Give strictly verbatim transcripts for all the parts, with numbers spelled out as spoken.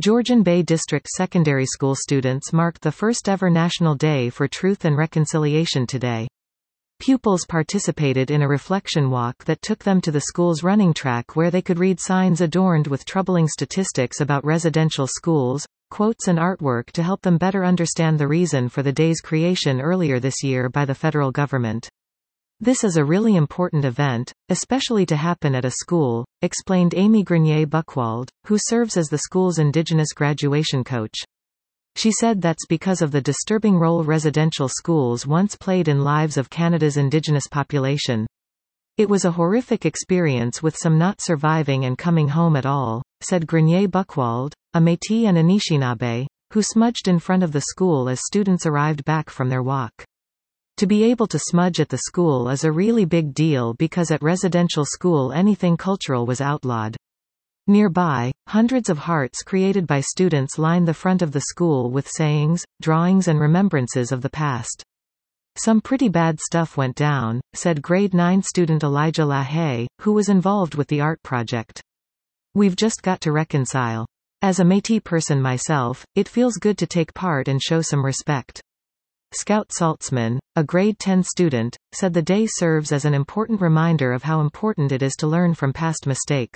Georgian Bay District Secondary School students marked the first ever National Day for Truth and Reconciliation today. Pupils participated in a reflection walk that took them to the school's running track where they could read signs adorned with troubling statistics about residential schools, quotes and artwork to help them better understand the reason for the day's creation earlier this year by the federal government. This is a really important event, especially to happen at a school, explained Amy Grenier-Buchwald, who serves as the school's Indigenous graduation coach. She said that's because of the disturbing role residential schools once played in lives of Canada's Indigenous population. It was a horrific experience with some not surviving and coming home at all, said Grenier-Buchwald, a Métis and Anishinaabe, who smudged in front of the school as students arrived back from their walk. To be able to smudge at the school is a really big deal because at residential school anything cultural was outlawed. Nearby, hundreds of hearts created by students line the front of the school with sayings, drawings and remembrances of the past. Some pretty bad stuff went down, said grade nine student Elijah LaHaye, who was involved with the art project. We've just got to reconcile. As a Métis person myself, it feels good to take part and show some respect. Scout Saltzman, a grade ten student, said the day serves as an important reminder of how important it is to learn from past mistakes.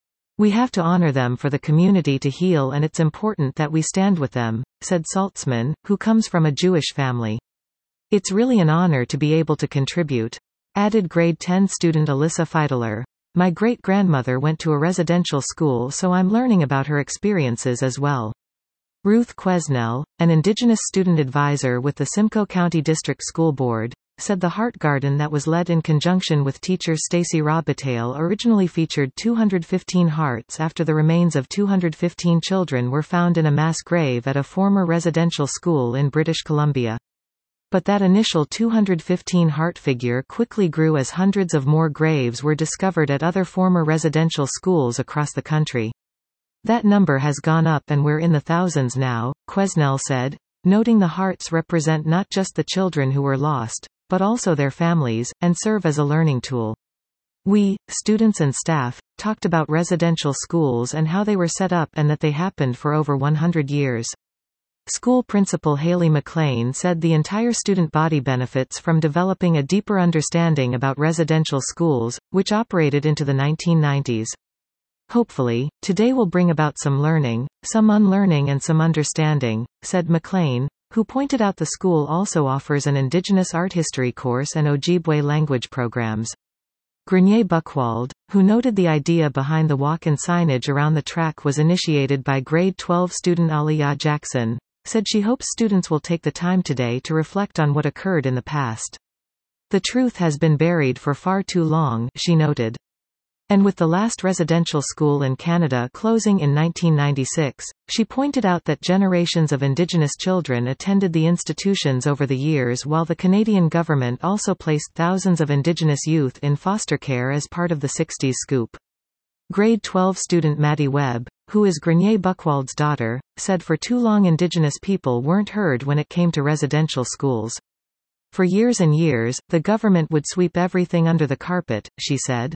We have to honor them for the community to heal, and it's important that we stand with them, said Saltzman, who comes from a Jewish family. It's really an honor to be able to contribute, added grade ten student Alyssa Feidler. My great-grandmother went to a residential school, so I'm learning about her experiences as well. Ruth Quesnell, an Indigenous student advisor with the Simcoe County District School Board, said the Heart Garden that was led in conjunction with teacher Stacey Robitaille originally featured two hundred fifteen hearts after the remains of two hundred fifteen children were found in a mass grave at a former residential school in British Columbia. But that initial two hundred fifteen heart figure quickly grew as hundreds of more graves were discovered at other former residential schools across the country. That number has gone up and we're in the thousands now, Quesnell said, noting the hearts represent not just the children who were lost, but also their families, and serve as a learning tool. We, students and staff, talked about residential schools and how they were set up and that they happened for over one hundred years. School principal Haley McLean said the entire student body benefits from developing a deeper understanding about residential schools, which operated into the nineteen nineties. Hopefully, today will bring about some learning, some unlearning and some understanding, said McLean, who pointed out the school also offers an Indigenous art history course and Ojibwe language programs. Grenier-Buchwald, who noted the idea behind the walk and signage around the track was initiated by grade twelve student Aliyah Jackson, said she hopes students will take the time today to reflect on what occurred in the past. The truth has been buried for far too long, she noted. And with the last residential school in Canada closing in nineteen ninety-six, she pointed out that generations of Indigenous children attended the institutions over the years, while the Canadian government also placed thousands of Indigenous youth in foster care as part of the sixties scoop. Grade twelve student Maddie Webb, who is Grenier-Buchwald's daughter, said for too long Indigenous people weren't heard when it came to residential schools. For years and years, the government would sweep everything under the carpet, she said.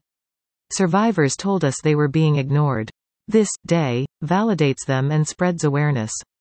Survivors told us they were being ignored. This day validates them and spreads awareness.